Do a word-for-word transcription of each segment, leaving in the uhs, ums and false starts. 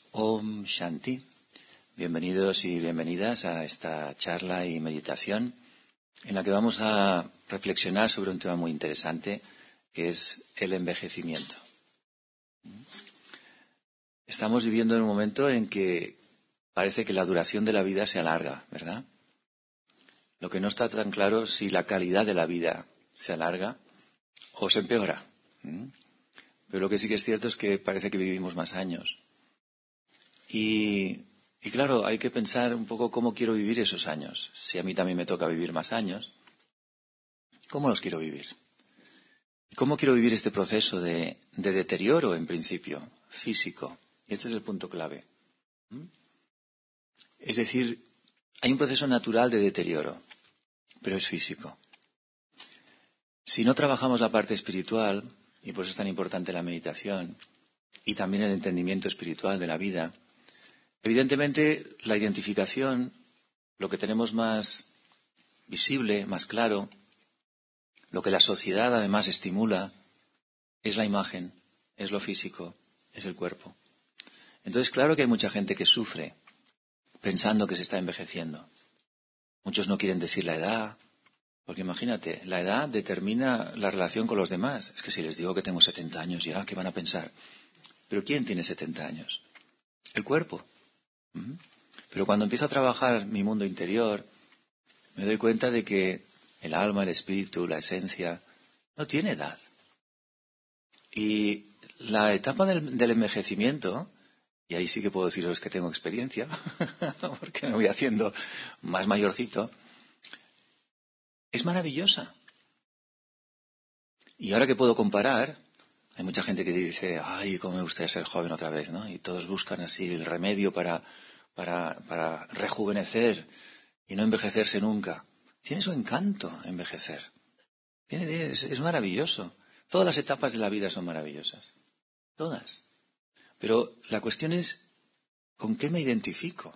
Om Shanti. Bienvenidos y bienvenidas a esta charla y meditación en la que vamos a reflexionar sobre un tema muy interesante que es el envejecimiento. Estamos viviendo en un momento en que parece que la duración de la vida se alarga, ¿verdad? Lo que no está tan claro es si la calidad de la vida se alarga o se empeora. Pero lo que sí que es cierto es que parece que vivimos más años. Y, y claro, hay que pensar un poco cómo quiero vivir esos años. Si a mí también me toca vivir más años, ¿cómo los quiero vivir? ¿Cómo quiero vivir este proceso de, de deterioro, en principio, físico? Y este es el punto clave. ¿Mm? Es decir, hay un proceso natural de deterioro, pero es físico. Si no trabajamos la parte espiritual, y por eso es tan importante la meditación, y también el entendimiento espiritual de la vida, evidentemente la identificación, lo que tenemos más visible, más claro, lo que la sociedad además estimula, es la imagen, es lo físico, es el cuerpo. Entonces, claro que hay mucha gente que sufre pensando que se está envejeciendo. Muchos no quieren decir la edad, porque imagínate, la edad determina la relación con los demás. Es que si les digo que tengo setenta años ya, ¿qué van a pensar? ¿Pero quién tiene setenta años? El cuerpo. ¿Mm? Pero cuando empiezo a trabajar mi mundo interior, me doy cuenta de que el alma, el espíritu, la esencia, no tiene edad. Y la etapa del, del envejecimiento, y ahí sí que puedo deciros que tengo experiencia, porque me voy haciendo más mayorcito, es maravillosa. Y ahora que puedo comparar, hay mucha gente que dice, ay, cómo me gustaría ser joven otra vez, ¿no? Y todos buscan así el remedio para, para, para rejuvenecer y no envejecerse nunca. Tiene su encanto envejecer. Tiene, es, es maravilloso. Todas las etapas de la vida son maravillosas. Todas. Pero la cuestión es, ¿con qué me identifico?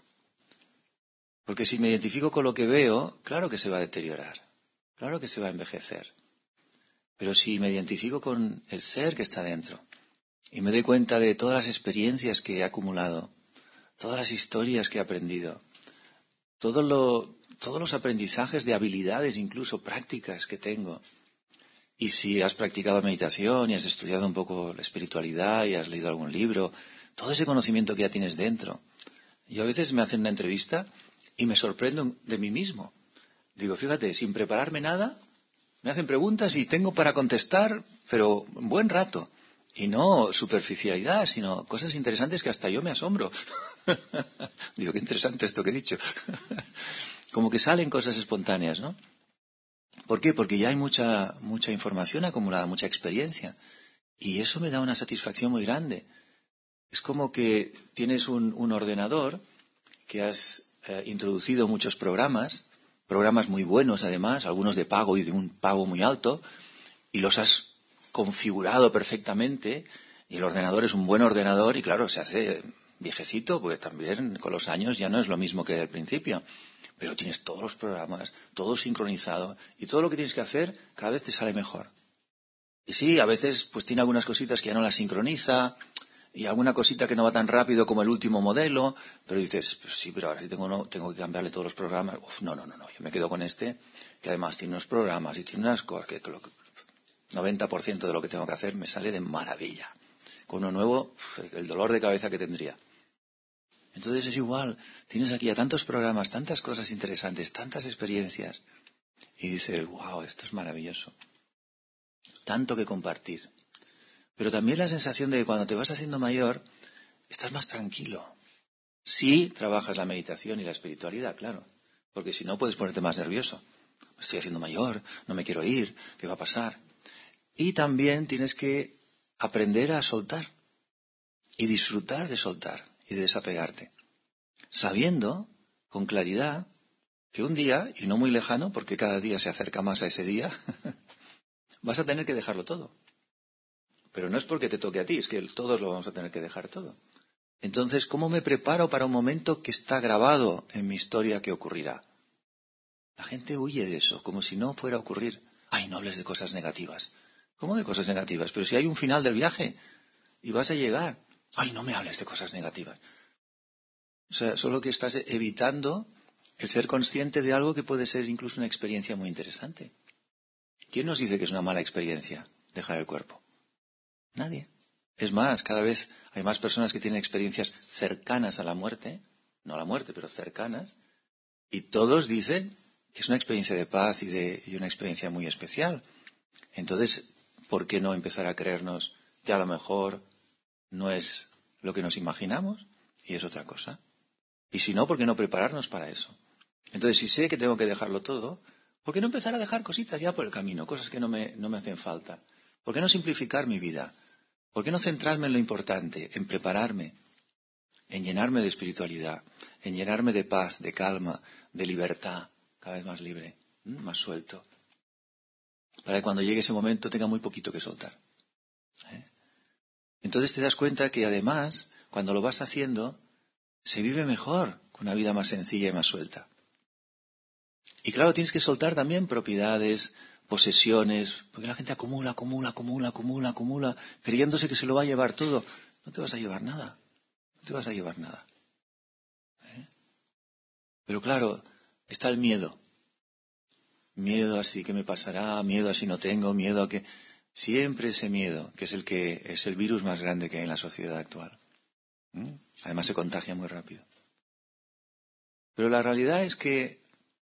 Porque si me identifico con lo que veo, claro que se va a deteriorar. Claro que se va a envejecer. Pero si me identifico con el ser que está dentro y me doy cuenta de todas las experiencias que he acumulado, todas las historias que he aprendido, todo lo, todos los aprendizajes de habilidades, incluso prácticas que tengo, y si has practicado meditación y has estudiado un poco la espiritualidad y has leído algún libro, todo ese conocimiento que ya tienes dentro. Yo a veces me hacen una entrevista y me sorprendo de mí mismo. Digo, fíjate, sin prepararme nada, me hacen preguntas y tengo para contestar, pero un buen rato. Y no superficialidad, sino cosas interesantes que hasta yo me asombro. Digo, qué interesante esto que he dicho. Como que salen cosas espontáneas, ¿no? ¿Por qué? Porque ya hay mucha, mucha información acumulada, mucha experiencia. Y eso me da una satisfacción muy grande. Es como que tienes un, un ordenador que has eh, introducido muchos programas, programas muy buenos además, algunos de pago y de un pago muy alto, y los has configurado perfectamente, y el ordenador es un buen ordenador, y claro, se hace viejecito, porque también con los años ya no es lo mismo que al principio. Pero tienes todos los programas, todo sincronizado, y todo lo que tienes que hacer cada vez te sale mejor. Y sí, a veces pues tiene algunas cositas que ya no las sincroniza, y alguna cosita que no va tan rápido como el último modelo, pero dices, pues sí, pero ahora sí tengo, no, tengo que cambiarle todos los programas. Uf, no, no, no, no, yo me quedo con este, que además tiene unos programas y tiene unas cosas que, que, lo, que noventa por ciento de lo que tengo que hacer me sale de maravilla. Con uno nuevo, uf, el dolor de cabeza que tendría. Entonces es igual, tienes aquí ya tantos programas, tantas cosas interesantes, tantas experiencias, y dices, wow, esto es maravilloso. Tanto que compartir. Pero también la sensación de que cuando te vas haciendo mayor, estás más tranquilo. Sí trabajas la meditación y la espiritualidad, claro. Porque si no, puedes ponerte más nervioso. Me estoy haciendo mayor, no me quiero ir, ¿qué va a pasar? Y también tienes que aprender a soltar. Y disfrutar de soltar y de desapegarte. Sabiendo, con claridad, que un día, y no muy lejano, porque cada día se acerca más a ese día, vas a tener que dejarlo todo. Pero no es porque te toque a ti, es que todos lo vamos a tener que dejar todo. Entonces, ¿cómo me preparo para un momento que está grabado en mi historia que ocurrirá? La gente huye de eso, como si no fuera a ocurrir. Ay, no hables de cosas negativas. ¿Cómo de cosas negativas? Pero si hay un final del viaje y vas a llegar. Ay, no me hables de cosas negativas. O sea, solo que estás evitando el ser consciente de algo que puede ser incluso una experiencia muy interesante. ¿Quién nos dice que es una mala experiencia dejar el cuerpo? Nadie. Es más, cada vez hay más personas que tienen experiencias cercanas a la muerte, no a la muerte, pero cercanas, y todos dicen que es una experiencia de paz y, de, y una experiencia muy especial. Entonces, ¿por qué no empezar a creernos que a lo mejor no es lo que nos imaginamos y es otra cosa? Y si no, ¿por qué no prepararnos para eso? Entonces, si sé que tengo que dejarlo todo, ¿por qué no empezar a dejar cositas ya por el camino, cosas que no me, no me hacen falta? ¿Por qué no simplificar mi vida? ¿Por qué no centrarme en lo importante, en prepararme, en llenarme de espiritualidad, en llenarme de paz, de calma, de libertad, cada vez más libre, ¿m? Más suelto? Para que cuando llegue ese momento tenga muy poquito que soltar. ¿eh? Entonces te das cuenta que además, cuando lo vas haciendo, se vive mejor, con una vida más sencilla y más suelta. Y claro, tienes que soltar también propiedades, posesiones, porque la gente acumula, acumula, acumula, acumula, acumula, creyéndose que se lo va a llevar todo. No te vas a llevar nada, no te vas a llevar nada. ¿eh? Pero claro, está el miedo. Miedo a si qué me pasará, miedo a si no tengo, miedo a que... Siempre ese miedo, que es el que es el virus más grande que hay en la sociedad actual. ¿Mm? Además se contagia muy rápido. Pero la realidad es que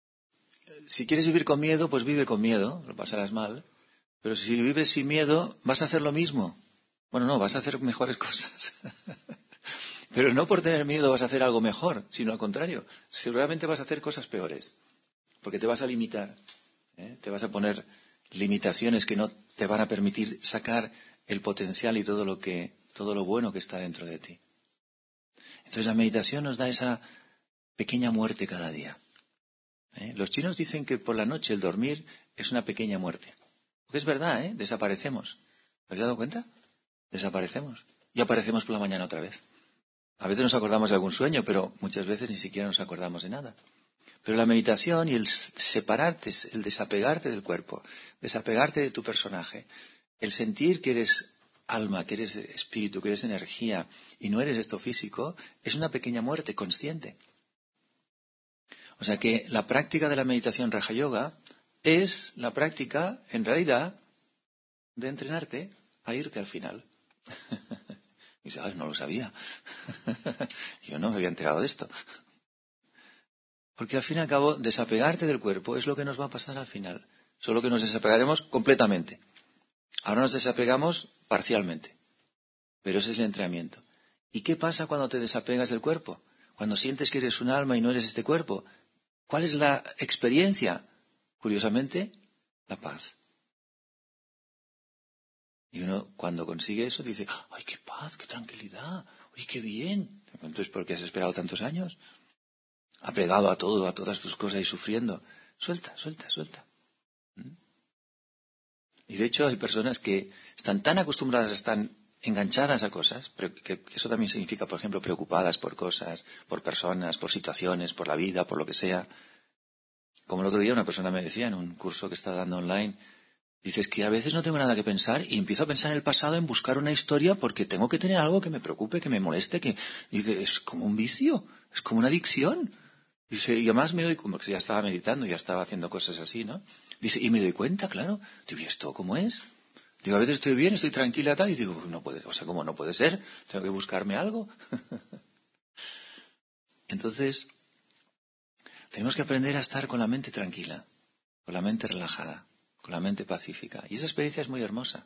si quieres vivir con miedo, pues vive con miedo, lo pasarás mal. Pero si vives sin miedo, vas a hacer lo mismo. Bueno, no, vas a hacer mejores cosas. Pero no por tener miedo vas a hacer algo mejor, sino al contrario. Seguramente vas a hacer cosas peores. Porque te vas a limitar. ¿eh? Te vas a poner limitaciones que no te van a permitir sacar el potencial y todo lo que, todo lo bueno que está dentro de ti. Entonces la meditación nos da esa pequeña muerte cada día. ¿eh? Los chinos dicen que por la noche el dormir es una pequeña muerte. Porque es verdad, ¿eh? Desaparecemos. ¿Os habéis dado cuenta? Desaparecemos. Y aparecemos por la mañana otra vez. A veces nos acordamos de algún sueño, pero muchas veces ni siquiera nos acordamos de nada. Pero la meditación y el separarte, el desapegarte del cuerpo, desapegarte de tu personaje, el sentir que eres alma, que eres espíritu, que eres energía y no eres esto físico, es una pequeña muerte consciente. O sea que la práctica de la meditación Raja Yoga es la práctica, en realidad, de entrenarte a irte al final. Y dice, ay, no lo sabía. Yo no me había enterado de esto. Porque al fin y al cabo, desapegarte del cuerpo es lo que nos va a pasar al final. Solo que nos desapegaremos completamente. Ahora nos desapegamos parcialmente. Pero ese es el entrenamiento. ¿Y qué pasa cuando te desapegas del cuerpo? Cuando sientes que eres un alma y no eres este cuerpo. ¿Cuál es la experiencia? Curiosamente, la paz. Y uno, cuando consigue eso, dice, ¡ay, qué paz, qué tranquilidad! ¡Ay, qué bien! Entonces, ¿por qué has esperado tantos años? Apegado a todo, a todas tus cosas y sufriendo. Suelta, suelta, suelta. ¿Mm? Y de hecho hay personas que están tan acostumbradas, están enganchadas a cosas, pero que, que eso también significa, por ejemplo, preocupadas por cosas, por personas, por situaciones, por la vida, por lo que sea. Como el otro día una persona me decía en un curso que estaba dando online, dices que a veces no tengo nada que pensar y empiezo a pensar en el pasado, en buscar una historia porque tengo que tener algo que me preocupe, que me moleste, que dice, es como un vicio, es como una adicción. Dice, y además me doy, como que ya estaba meditando, ya estaba haciendo cosas así, ¿no? Dice, y me doy cuenta, claro. Digo, ¿y esto cómo es? Digo, a veces estoy bien, estoy tranquila, tal, y digo, no puede, o sea, ¿cómo no puede ser? Tengo que buscarme algo. Entonces, tenemos que aprender a estar con la mente tranquila, con la mente relajada, con la mente pacífica. Y esa experiencia es muy hermosa.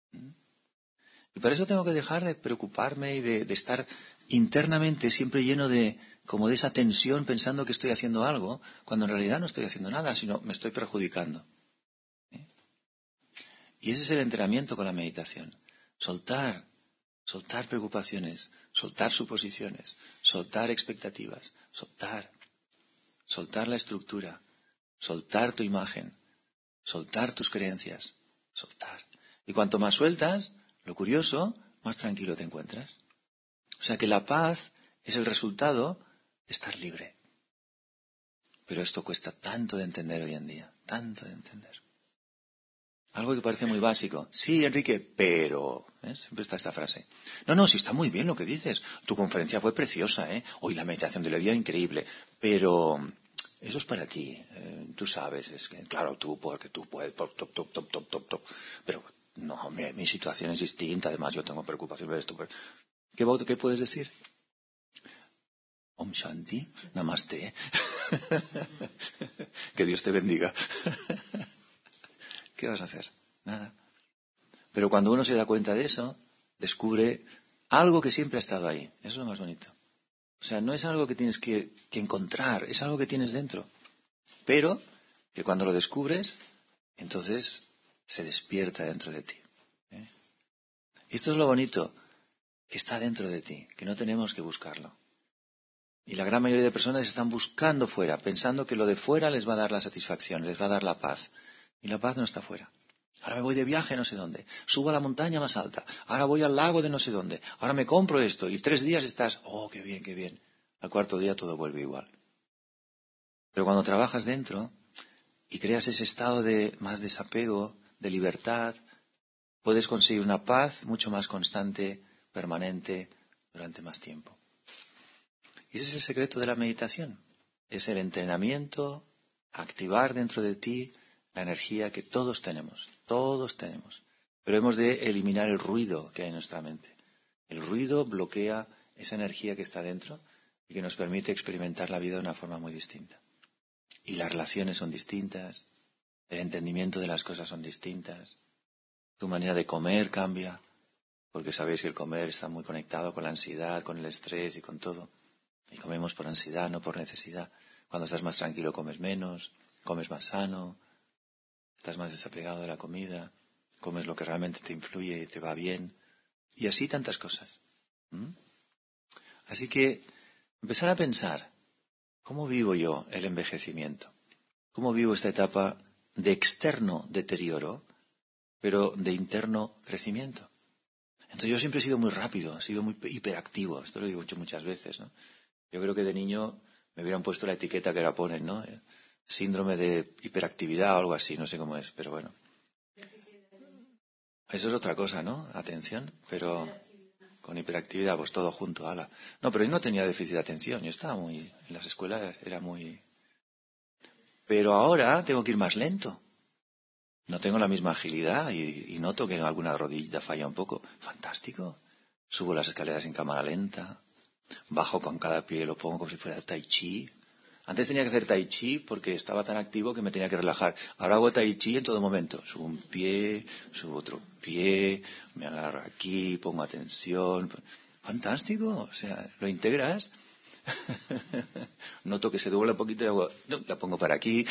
Y por eso tengo que dejar de preocuparme y de, de estar internamente siempre lleno de, como de esa tensión pensando que estoy haciendo algo, cuando en realidad no estoy haciendo nada, sino me estoy perjudicando. ¿Eh? Y ese es el entrenamiento con la meditación. Soltar, soltar preocupaciones, soltar suposiciones, soltar expectativas, soltar, soltar la estructura, soltar tu imagen, soltar tus creencias, soltar. Y cuanto más sueltas, lo curioso, más tranquilo te encuentras. O sea que la paz es el resultado de estar libre. Pero esto cuesta tanto de entender hoy en día, tanto de entender. Algo que parece muy básico. Sí, Enrique, pero... ¿eh? Siempre está esta frase. No, no, sí está muy bien lo que dices. Tu conferencia fue preciosa, ¿eh? Hoy la meditación de la vida increíble. Pero eso es para ti. Eh, tú sabes, es que, claro, tú, porque tú puedes, top, top, top, top, top, top, top. Pero, no, mi, mi situación es distinta. Además, yo tengo preocupación por esto. ¿Qué, qué puedes decir? Om Shanti, Namaste. Que Dios te bendiga. ¿Qué vas a hacer? Nada. Pero cuando uno se da cuenta de eso, descubre algo que siempre ha estado ahí. Eso es lo más bonito. O sea, no es algo que tienes que, que encontrar, es algo que tienes dentro. Pero que cuando lo descubres, entonces se despierta dentro de ti. ¿eh? Y esto es lo bonito, que está dentro de ti, que no tenemos que buscarlo. Y la gran mayoría de personas están buscando fuera, pensando que lo de fuera les va a dar la satisfacción, les va a dar la paz. Y la paz no está fuera. Ahora me voy de viaje no sé dónde, subo a la montaña más alta, ahora voy al lago de no sé dónde, ahora me compro esto y tres días estás, oh, qué bien, qué bien. Al cuarto día todo vuelve igual. Pero cuando trabajas dentro y creas ese estado de más desapego, de libertad, puedes conseguir una paz mucho más constante, permanente, durante más tiempo. Y ese es el secreto de la meditación. Es el entrenamiento, activar dentro de ti la energía que todos tenemos, todos tenemos. Pero hemos de eliminar el ruido que hay en nuestra mente. El ruido bloquea esa energía que está dentro y que nos permite experimentar la vida de una forma muy distinta. Y las relaciones son distintas, el entendimiento de las cosas son distintas, tu manera de comer cambia, porque sabéis que el comer está muy conectado con la ansiedad, con el estrés y con todo. Y comemos por ansiedad, no por necesidad. Cuando estás más tranquilo comes menos, comes más sano, estás más desapegado de la comida, comes lo que realmente te influye y te va bien. Y así tantas cosas. ¿Mm? Así que empezar a pensar, ¿cómo vivo yo el envejecimiento? ¿Cómo vivo esta etapa de externo deterioro, pero de interno crecimiento? Entonces yo siempre he sido muy rápido, he sido muy hiperactivo. Esto lo digo mucho, muchas veces, ¿no? Yo creo que de niño me hubieran puesto la etiqueta que ahora ponen, ¿no? Síndrome de hiperactividad o algo así, no sé cómo es, pero bueno. Eso es otra cosa, ¿no? Atención, pero con hiperactividad, pues todo junto, ala. No, pero yo no tenía déficit de atención, yo estaba muy, en las escuelas era muy... Pero ahora tengo que ir más lento. No tengo la misma agilidad y, y noto que en alguna rodilla falla un poco. Fantástico. Subo las escaleras en cámara lenta. Bajo con cada pie, lo pongo como si fuera tai chi. Antes tenía que hacer tai chi porque estaba tan activo que me tenía que relajar. Ahora hago tai chi en todo momento. Subo un pie, subo otro pie, me agarro aquí, pongo atención. Fantástico. O sea, lo integras. Noto que se dobla un poquito y hago, no, la pongo para aquí.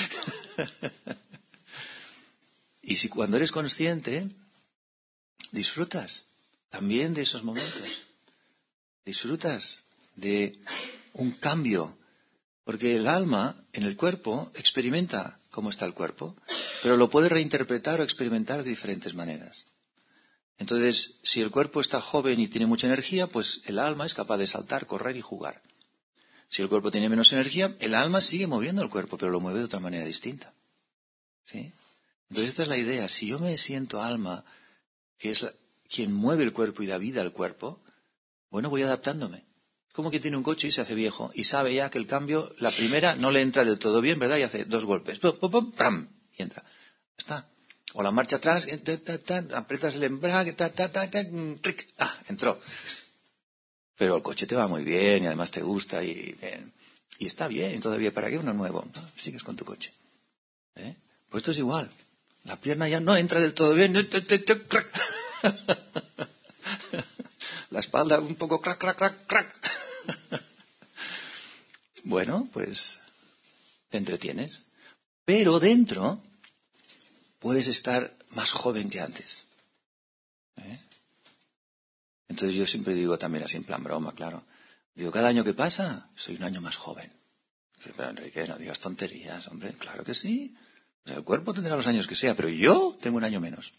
Y si cuando eres consciente, disfrutas también de esos momentos. Disfrutas de un cambio. Porque el alma en el cuerpo experimenta cómo está el cuerpo, pero lo puede reinterpretar o experimentar de diferentes maneras. Entonces, si el cuerpo está joven y tiene mucha energía, pues el alma es capaz de saltar, correr y jugar. Si el cuerpo tiene menos energía, el alma sigue moviendo el cuerpo, pero lo mueve de otra manera distinta. ¿Sí? Entonces, esta es la idea. Si yo me siento alma, que es la, quien mueve el cuerpo y da vida al cuerpo, bueno, voy adaptándome. Como que tiene un coche y se hace viejo y sabe ya que el cambio, la primera no le entra del todo bien, ¿verdad? Y hace dos golpes, pum, pum, pum, ¡pram! Y entra. Está. O la marcha atrás, ta, ta, ta, aprietas el embrague, ta, ta, ta, ta, clic, ah, entró. Pero el coche te va muy bien y además te gusta y, bien, y está bien. Todavía, ¿para qué uno nuevo? ¿No? Sigues con tu coche. ¿Eh? Pues esto es igual. La pierna ya no entra del todo bien. La espalda un poco crac, crac, crac, crac. Bueno, pues te entretienes. Pero dentro puedes estar más joven que antes. ¿Eh? Entonces yo siempre digo también así en plan broma, claro. Digo, cada año que pasa, soy un año más joven. Pero Enrique, no digas tonterías, hombre. Claro que sí. O sea, el cuerpo tendrá los años que sea, pero yo tengo un año menos.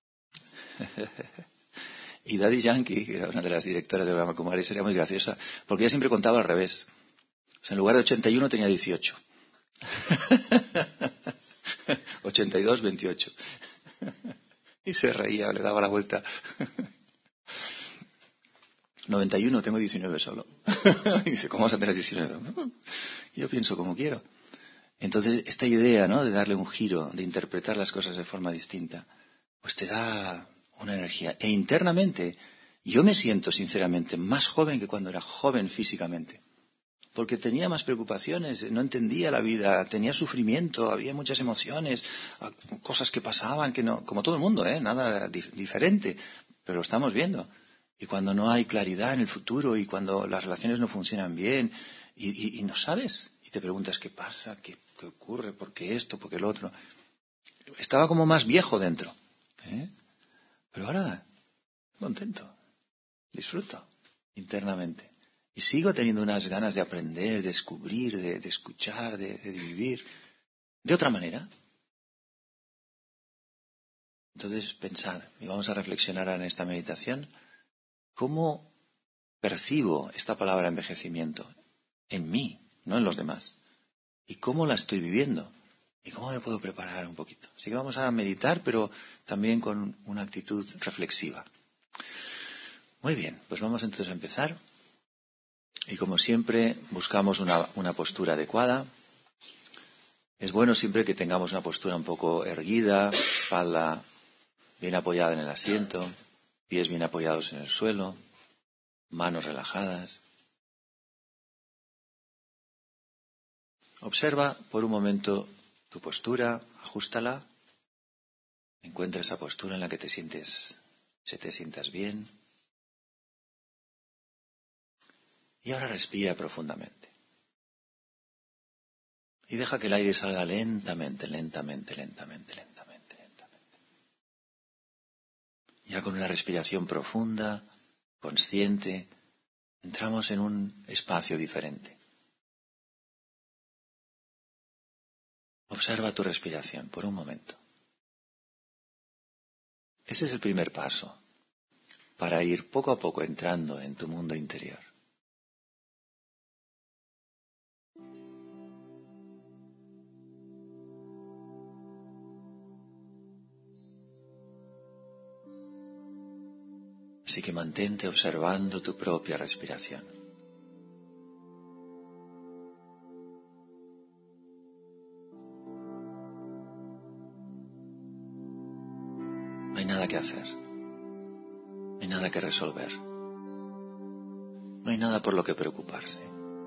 Y Daddy Yankee, que era una de las directoras del programa Kumari, sería muy graciosa, porque ella siempre contaba al revés. O sea, en lugar de ochenta y uno tenía dieciocho. ochenta y dos, veintiocho. Y se reía, le daba la vuelta. noventa y uno, tengo diecinueve solo. Y dice, ¿cómo vas a tener diecinueve? Yo pienso como quiero. Entonces, esta idea, ¿no?, de darle un giro, de interpretar las cosas de forma distinta, pues te da una energía. E internamente, yo me siento, sinceramente, más joven que cuando era joven físicamente. Porque tenía más preocupaciones, no entendía la vida, tenía sufrimiento, había muchas emociones, cosas que pasaban, que no, como todo el mundo, ¿eh? Nada dif- diferente, pero lo estamos viendo. Y cuando no hay claridad en el futuro y cuando las relaciones no funcionan bien y, y, y no sabes, y te preguntas qué pasa, qué, qué ocurre, por qué esto, por qué el otro. Estaba como más viejo dentro, ¿eh? Pero ahora, contento, disfruto internamente. Y sigo teniendo unas ganas de aprender, de descubrir, de, de escuchar, de, de vivir de otra manera. Entonces, pensad, y vamos a reflexionar en esta meditación, ¿cómo percibo esta palabra envejecimiento en mí, no en los demás? ¿Y cómo la estoy viviendo? ¿Y cómo me puedo preparar un poquito? Así que vamos a meditar, pero también con una actitud reflexiva. Muy bien, pues vamos entonces a empezar. Y como siempre, buscamos una, una postura adecuada. Es bueno siempre que tengamos una postura un poco erguida, espalda bien apoyada en el asiento, pies bien apoyados en el suelo, manos relajadas. Observa por un momento tu postura, ajústala, encuentra esa postura en la que te sientes, se te sientas bien. Y ahora respira profundamente. Y deja que el aire salga lentamente, lentamente, lentamente, lentamente, lentamente. Ya con una respiración profunda, consciente, entramos en un espacio diferente. Observa tu respiración por un momento. Ese es el primer paso para ir poco a poco entrando en tu mundo interior. Así que mantente observando tu propia respiración. No hay nada que hacer. No hay nada que resolver. No hay nada por lo que preocuparse.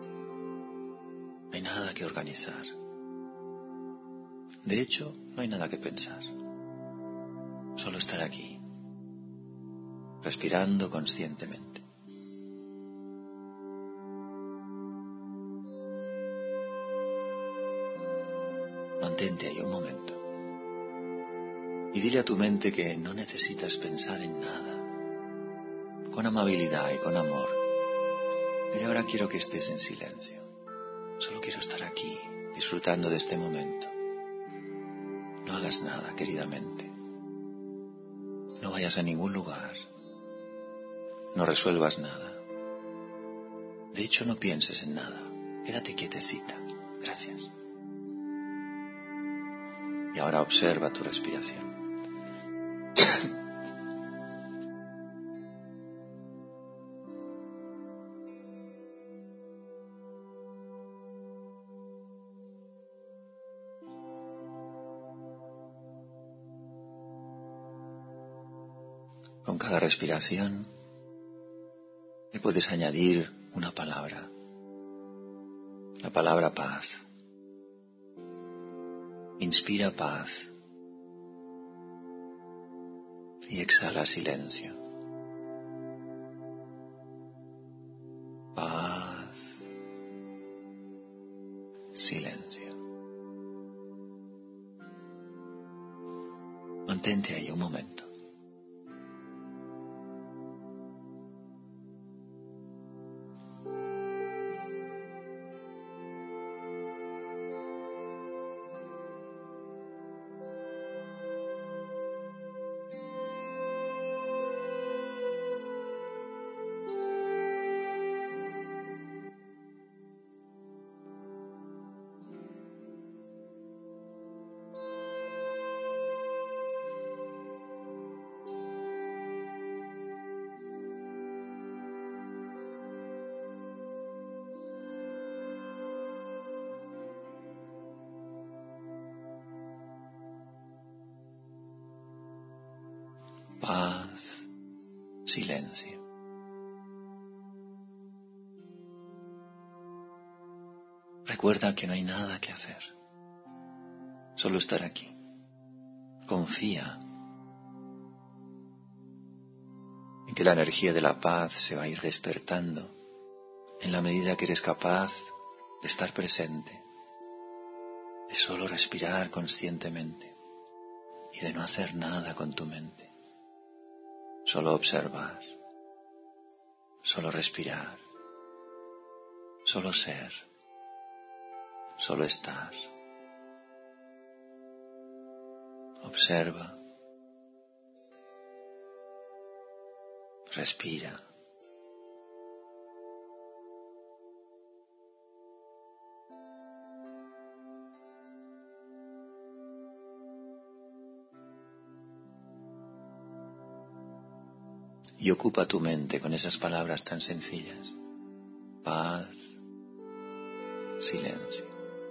No hay nada que organizar. De hecho, no hay nada que pensar. Solo estar aquí, respirando conscientemente. Mantente ahí un momento. Y dile a tu mente que no necesitas pensar en nada. Con amabilidad y con amor. Dile, ahora quiero que estés en silencio. Solo quiero estar aquí, disfrutando de este momento. No hagas nada, queridamente. No vayas a ningún lugar. No resuelvas nada. De hecho, no pienses en nada. Quédate quietecita. Gracias. Y ahora observa tu respiración. Con cada respiración le puedes añadir una palabra. La palabra paz. Inspira paz y exhala silencio. Paz, silencio. Mantente ahí un momento. paz, silencio. Recuerda que no hay nada que hacer, solo estar aquí. Confía en que la energía de la paz se va a ir despertando en la medida que eres capaz de estar presente, de solo respirar conscientemente y de no hacer nada con tu mente. Solo observar, solo respirar, solo ser, solo estar. Observa, respira. Y ocupa tu mente con esas palabras tan sencillas. Paz, silencio.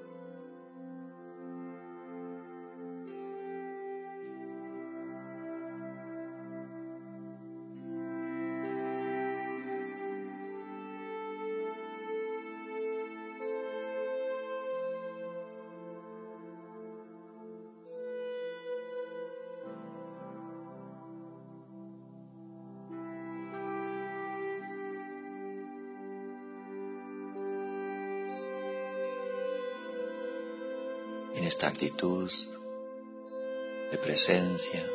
En esta actitud de presencia,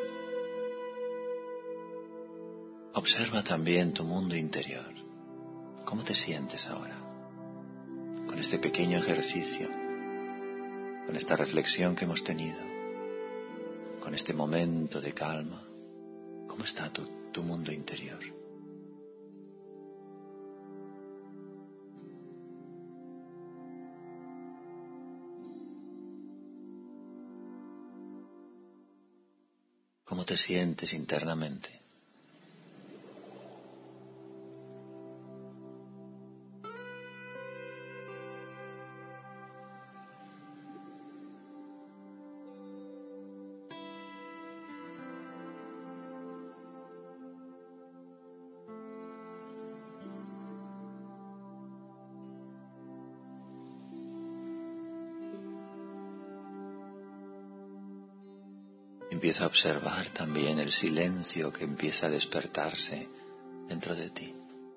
observa también tu mundo interior. ¿Cómo te sientes ahora? Con este pequeño ejercicio, con esta reflexión que hemos tenido, con este momento de calma, ¿cómo está tu, tu mundo interior? ¿Cómo te sientes internamente? Empieza a observar también el silencio que empieza a despertarse dentro de ti.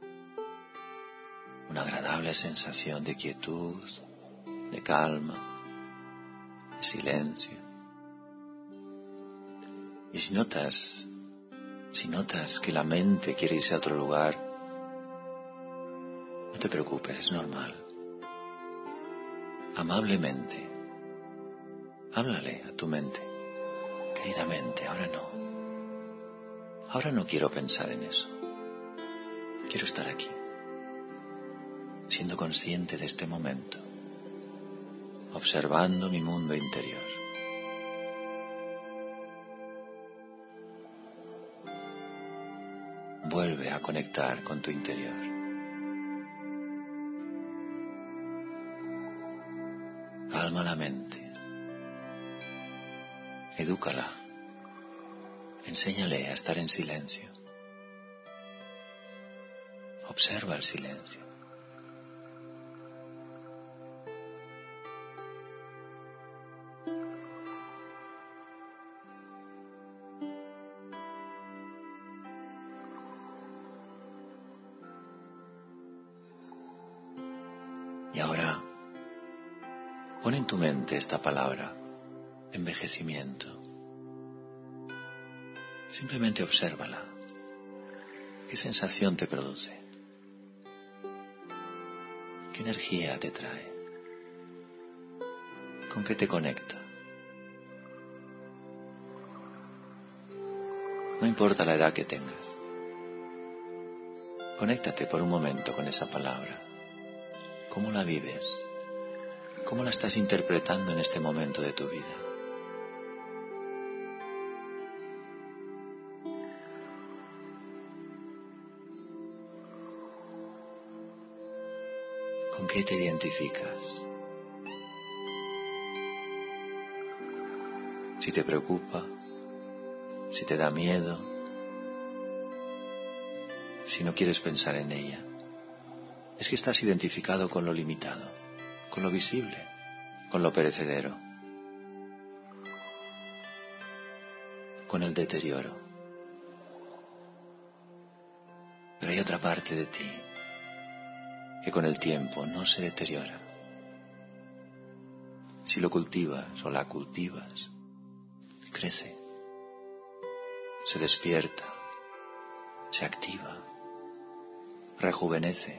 Una agradable sensación de quietud, de calma, de silencio. Y si notas, si notas que la mente quiere irse a otro lugar, no te preocupes, es normal. Amablemente, háblale a tu mente. Queridamente, ahora no. Ahora no quiero pensar en eso. Quiero estar aquí, siendo consciente de este momento, observando mi mundo interior. Vuelve a conectar con tu interior. Calma la mente. Edúcala. Enséñale a estar en silencio. Observa el silencio. Y ahora, pon en tu mente esta palabra, envejecimiento. Simplemente obsérvala. ¿Qué sensación te produce? ¿Qué energía te trae? ¿Con qué te conecta? No importa la edad que tengas. Conéctate por un momento con esa palabra. ¿Cómo la vives? ¿Cómo la estás interpretando en este momento de tu vida? ¿Con qué te identificas? Si te preocupa, si te da miedo, si no quieres pensar en ella, es que estás identificado con lo limitado, con lo visible, con lo perecedero, con el deterioro. Pero hay otra parte de ti que con el tiempo no se deteriora. Si lo cultivas o la cultivas, crece, se despierta, se activa, rejuvenece.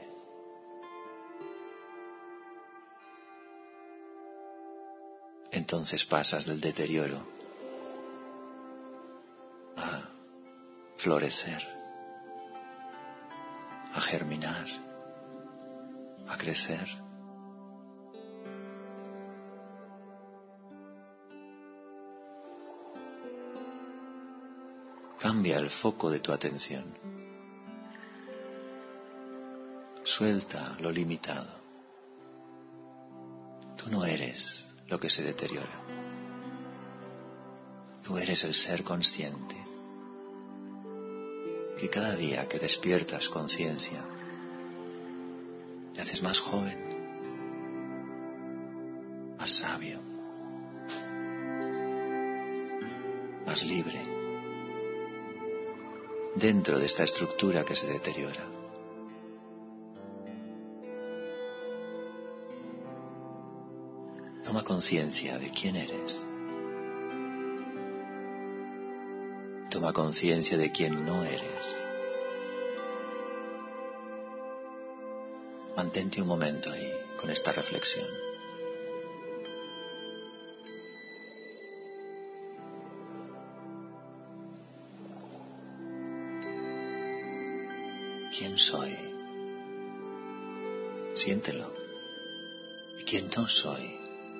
Entonces pasas del deterioro a florecer, a germinar, a crecer. Cambia el foco de tu atención. Suelta lo limitado. Tú no eres lo que se deteriora. Tú eres el ser consciente que cada día que despiertas conciencia te haces más joven, más sabio, más libre, dentro de esta estructura que se deteriora. Toma conciencia de quién eres. Toma conciencia de quién no eres. Mantente un momento ahí con esta reflexión. ¿Quién soy? Siéntelo. ¿Y quién no soy?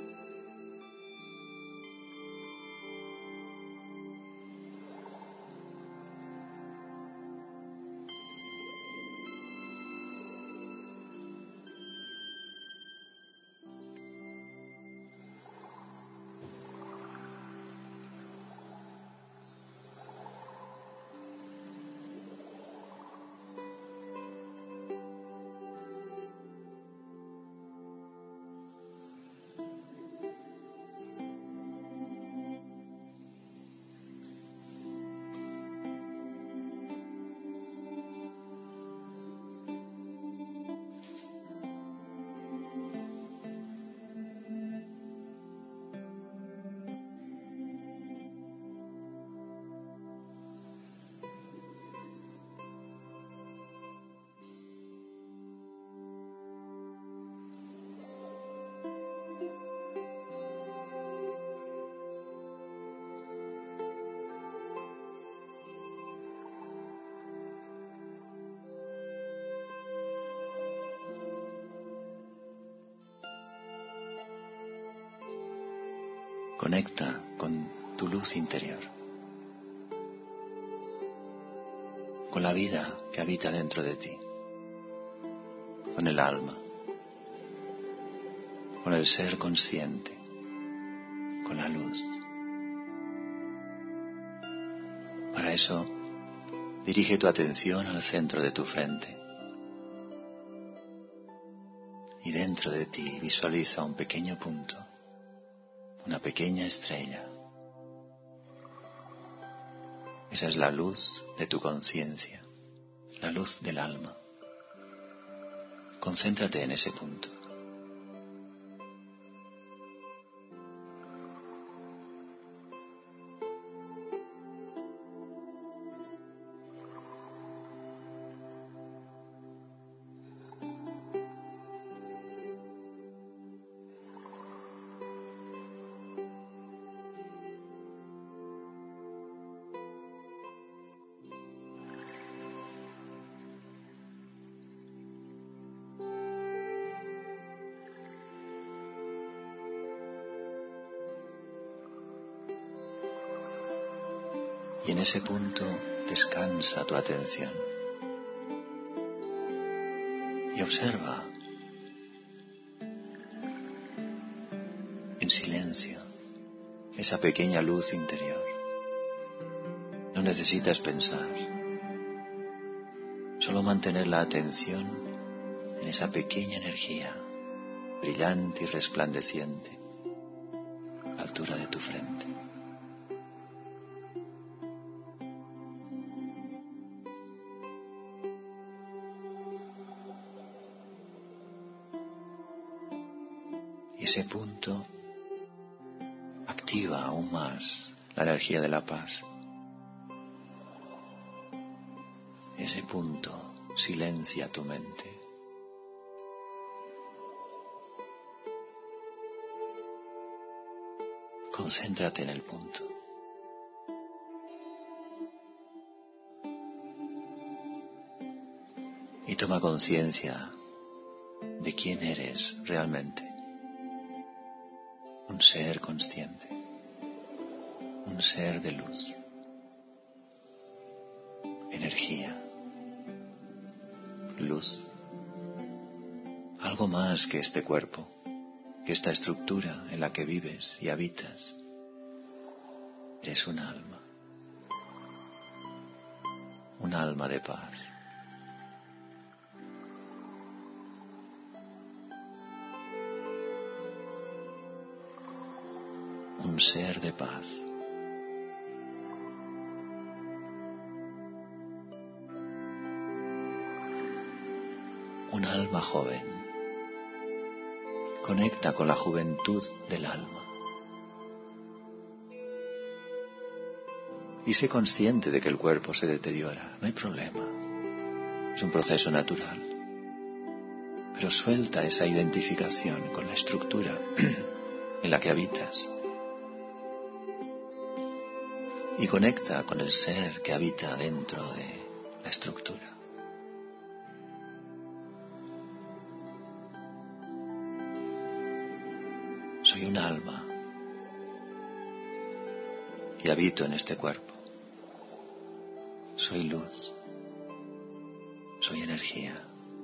Conecta con tu luz interior, con la vida que habita dentro de ti, con el alma, con el ser consciente, con la luz. Para eso, dirige tu atención al centro de tu frente y dentro de ti visualiza un pequeño punto, una pequeña estrella. Esa es la luz de tu conciencia, la luz del alma. Concéntrate en ese punto. Y en ese punto descansa tu atención y observa en silencio esa pequeña luz interior. No necesitas pensar, solo Solo mantener la atención en esa pequeña energía, brillante y resplandeciente, a la altura de tu frente. Y ese punto activa aún más la energía de la paz. Ese punto silencia tu mente. Concéntrate en el punto. Y toma conciencia de quién eres realmente. Un ser consciente. Un ser de luz. Energía. Luz. Algo más que este cuerpo, que esta estructura en la que vives y habitas. Eres un alma. Un alma de paz. Un ser de paz. Un alma joven. Conecta con la juventud del alma. Y sé consciente de que el cuerpo se deteriora. No hay problema. Es un proceso natural. Pero suelta esa identificación con la estructura en la que habitas. Y conecta con el ser que habita dentro de la estructura. Soy un alma y habito en este cuerpo. Soy luz. Soy energía.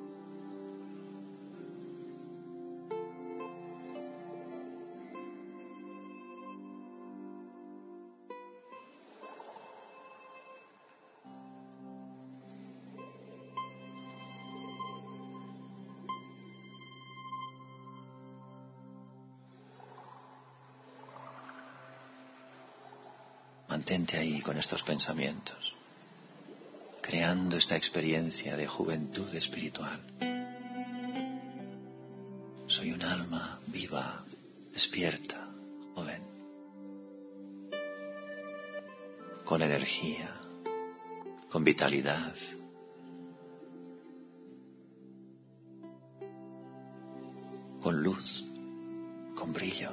Mantente ahí con estos pensamientos, creando esta experiencia de juventud espiritual. Soy un alma viva, despierta, joven, con energía, con vitalidad, con luz, con brillo.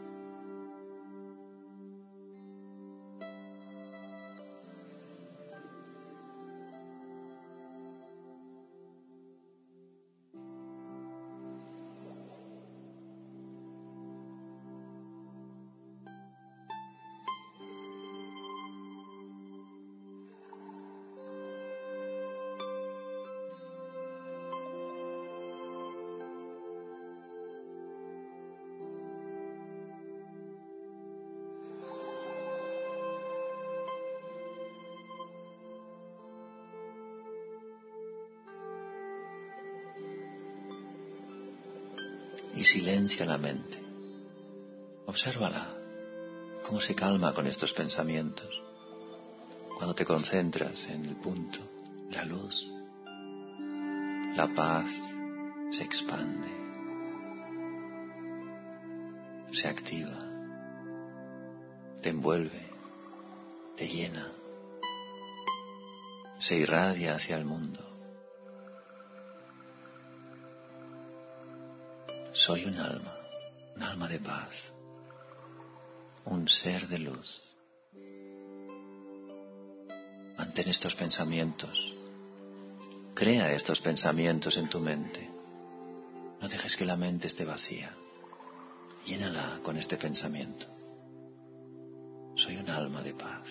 Y silencia la mente. Obsérvala, cómo se calma con estos pensamientos. Cuando te concentras en el punto, la luz, la paz se expande, se activa, te envuelve, te llena, se irradia hacia el mundo. Soy un alma, un alma de paz, un ser de luz. Mantén estos pensamientos, crea estos pensamientos en tu mente. No dejes que la mente esté vacía, llénala con este pensamiento. Soy un alma de paz.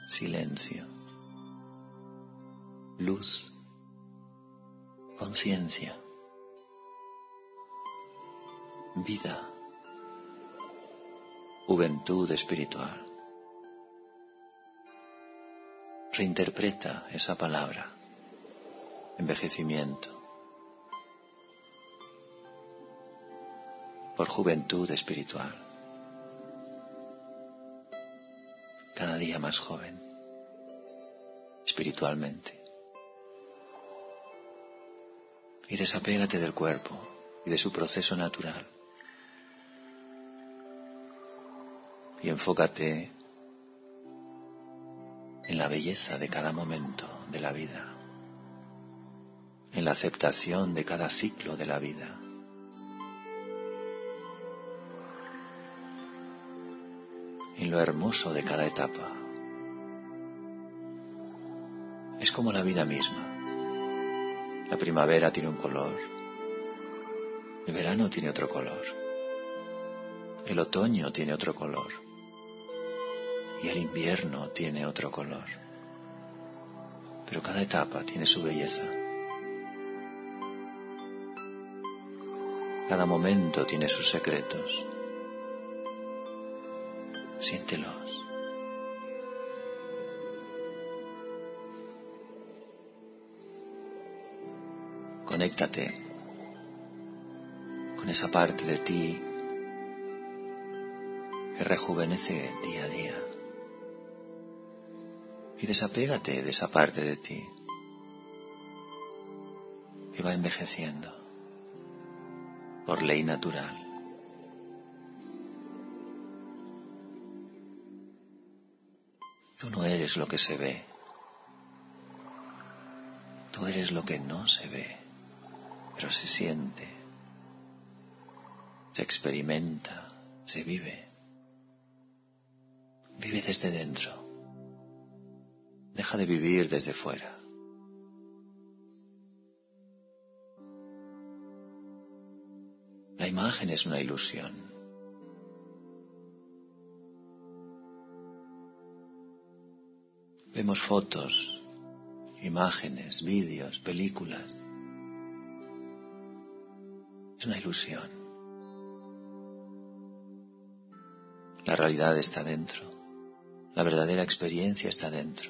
silencio, luz, conciencia, vida, juventud espiritual. Reinterpreta esa palabra, envejecimiento, por juventud espiritual. Cada día más joven, espiritualmente. Y desapégate del cuerpo y de su proceso natural. Y enfócate en la belleza de cada momento de la vida, en la aceptación de cada ciclo de la vida. En lo hermoso de cada etapa. Es como la vida misma. La primavera tiene un color, el verano tiene otro color, el otoño tiene otro color y el invierno tiene otro color. Pero cada etapa tiene su belleza. Cada momento tiene sus secretos. Siéntelos. Conéctate con esa parte de ti que rejuvenece día a día. Y desapégate de esa parte de ti que va envejeciendo por ley natural. Tú no eres lo que se ve. Tú eres lo que no se ve, pero se siente, se experimenta, se vive. Vive desde dentro. Deja de vivir desde fuera. La imagen es una ilusión. Vemos fotos, imágenes, vídeos, películas. Es una ilusión. La realidad está dentro. La verdadera experiencia está dentro.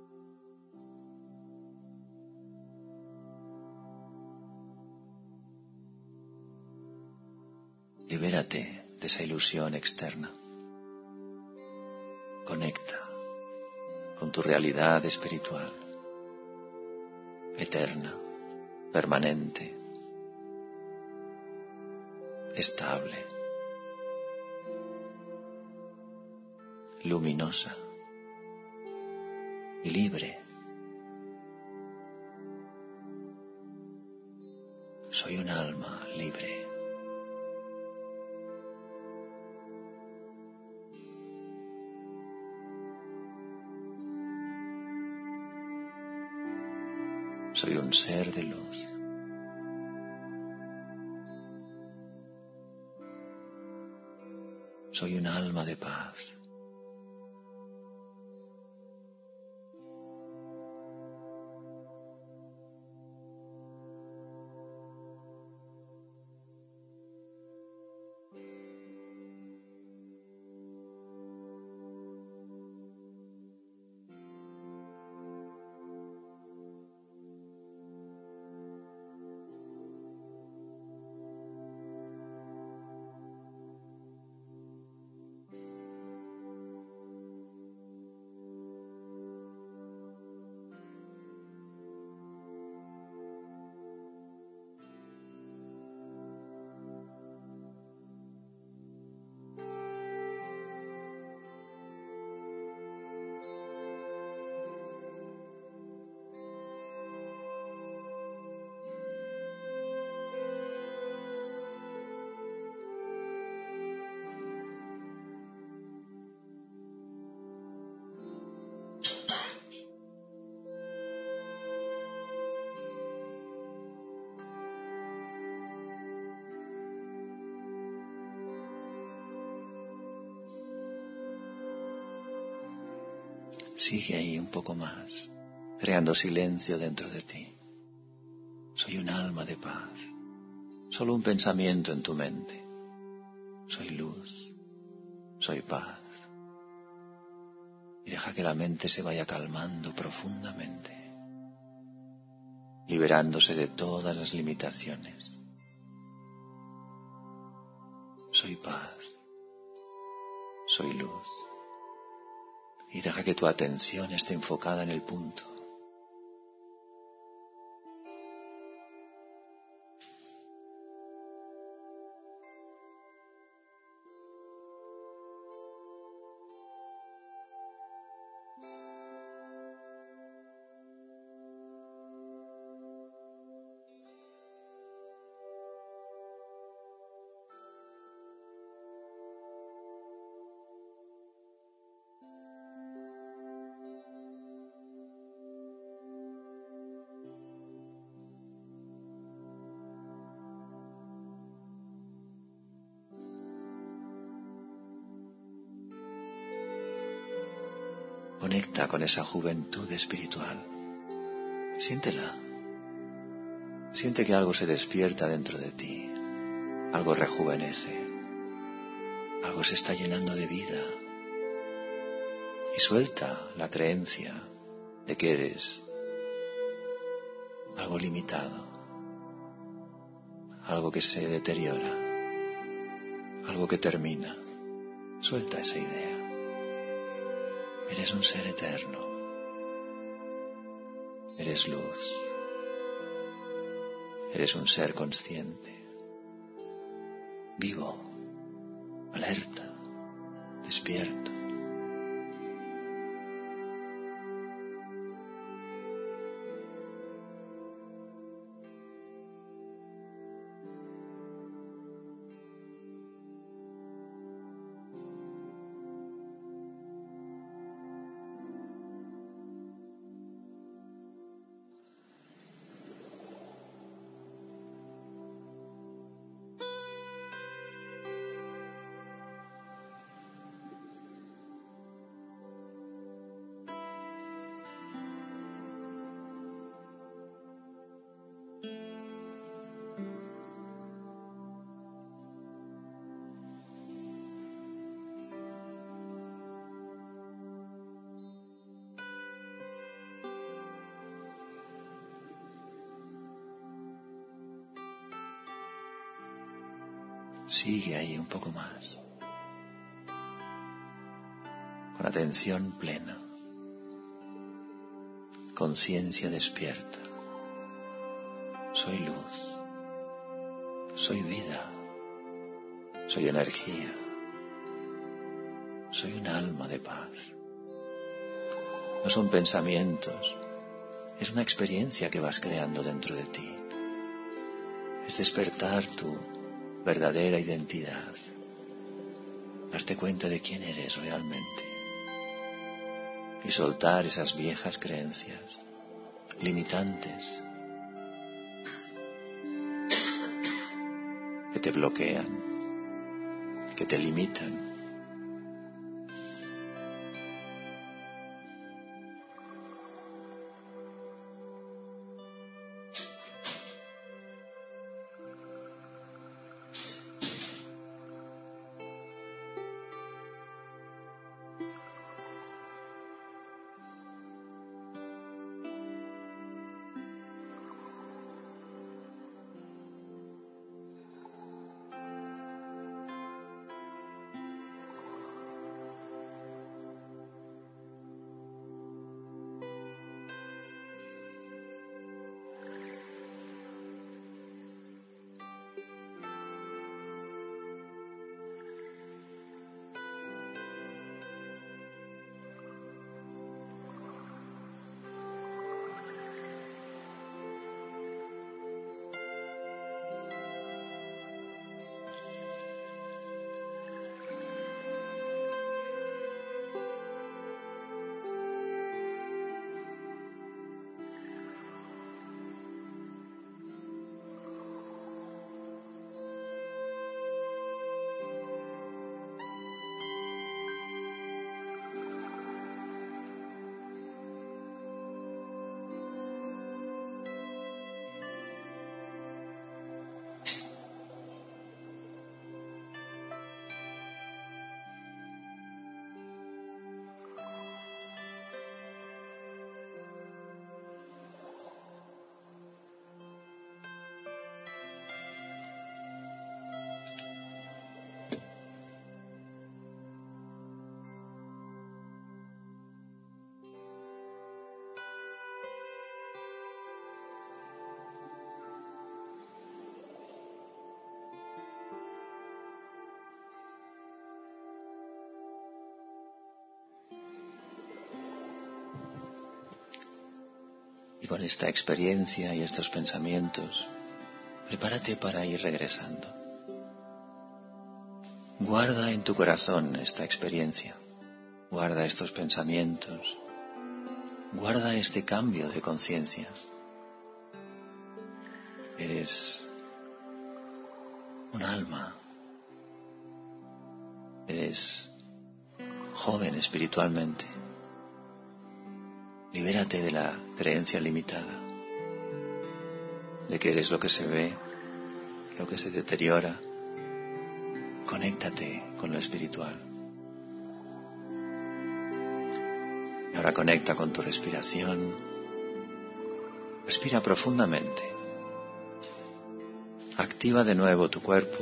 Libérate de esa ilusión externa. Conecta con tu realidad espiritual, eterna, permanente, estable, luminosa y libre. Soy un alma libre. Soy un ser de luz. Soy un alma de paz. Sigue ahí un poco más, creando silencio dentro de ti. Soy un alma de paz, solo un pensamiento en tu mente. Soy luz, soy paz. Y deja que la mente se vaya calmando profundamente, liberándose de todas las limitaciones. Soy paz, soy luz. Y deja que tu atención esté enfocada en el punto. Conecta con esa juventud espiritual. Siéntela. Siente que algo se despierta dentro de ti. Algo rejuvenece. Algo se está llenando de vida. Y suelta la creencia de que eres algo limitado. Algo que se deteriora. Algo que termina. Suelta esa idea. Eres un ser eterno. Eres luz. Eres un ser consciente. Vivo. Alerta. Despierto. Sigue ahí un poco más, con atención plena, conciencia despierta. Soy luz, soy vida, soy energía, soy un alma de paz. No son pensamientos, es una experiencia que vas creando dentro de ti. Es despertar tu verdadera identidad, darte cuenta de quién eres realmente y soltar esas viejas creencias limitantes que te bloquean, que te limitan. Y con esta experiencia y estos pensamientos, prepárate para ir regresando. Guarda en tu corazón esta experiencia, guarda estos pensamientos, guarda este cambio de conciencia. Eres un alma, eres joven espiritualmente. Libérate de la creencia limitada, de que eres lo que se ve, lo que se deteriora. Conéctate con lo espiritual. Y ahora conecta con tu respiración. Respira profundamente. Activa de nuevo tu cuerpo.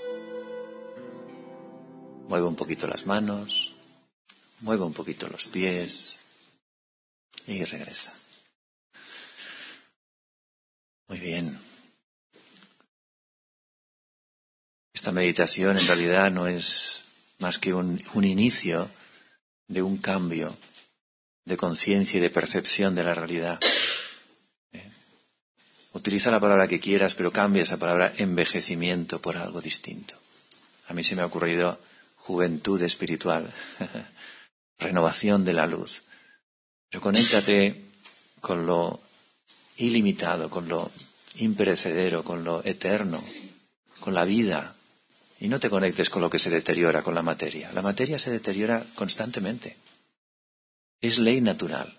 Mueve un poquito las manos. Mueve un poquito los pies. Y regresa. Muy bien. Esta meditación en realidad no es más que un, un inicio de un cambio de conciencia y de percepción de la realidad. ¿Eh? Utiliza la palabra que quieras, pero cambia esa palabra envejecimiento por algo distinto. A mí se me ha ocurrido juventud espiritual, renovación de la luz. Pero conéctate con lo ilimitado, con lo imperecedero, con lo eterno, con la vida. Y no te conectes con lo que se deteriora, con la materia. La materia se deteriora constantemente. Es ley natural.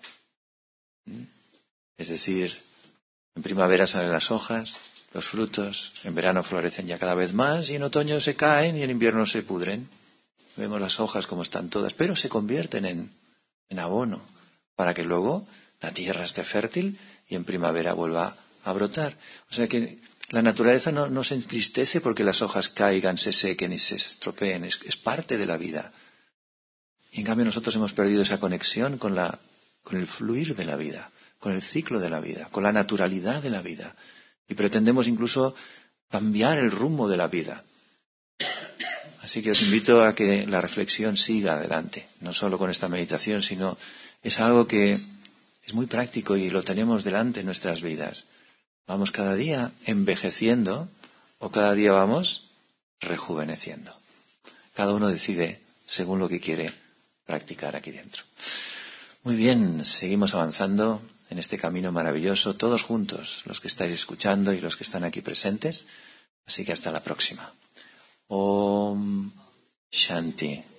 Es decir, en primavera salen las hojas, los frutos, en verano florecen ya cada vez más y en otoño se caen y en invierno se pudren. Vemos las hojas como están todas, pero se convierten en, en abono para que luego la tierra esté fértil y en primavera vuelva a brotar. O sea que la naturaleza no, no se entristece porque las hojas caigan, se sequen y se estropeen. Es, es parte de la vida. Y en cambio nosotros hemos perdido esa conexión con, la, con el fluir de la vida, con el ciclo de la vida, con la naturalidad de la vida. Y pretendemos incluso cambiar el rumbo de la vida. Así que os invito a que la reflexión siga adelante, no solo con esta meditación, sino es algo que es muy práctico y lo tenemos delante en nuestras vidas. Vamos cada día envejeciendo o cada día vamos rejuveneciendo. Cada uno decide según lo que quiere practicar aquí dentro. Muy bien, seguimos avanzando en este camino maravilloso, todos juntos, los que estáis escuchando y los que están aquí presentes. Así que hasta la próxima. Om Shanti.